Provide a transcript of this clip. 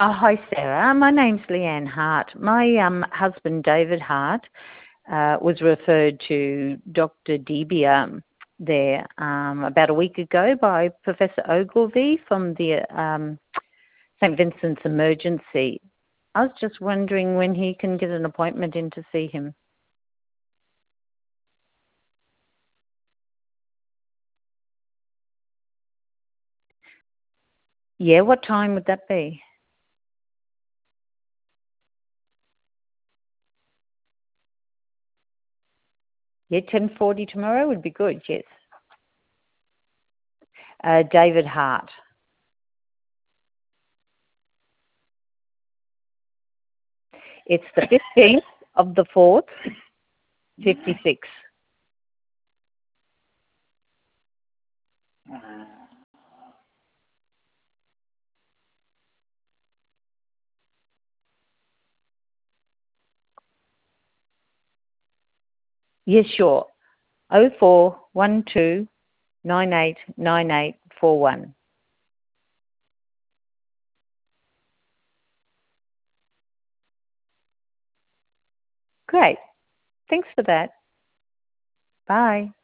Oh, hi, Sarah. My name's Leanne Hart. My husband, David Hart, was referred to Dr. Debia there about a week ago by Professor Ogilvie from the St. Vincent's Emergency. I was just wondering when he can get an appointment in to see him. Yeah, what time would that be? Yeah, 10:40 tomorrow would be good, yes. David Hart. It's the 15th of the 4th, 56. Yes, sure. 0412 989841. Great. Thanks for that. Bye.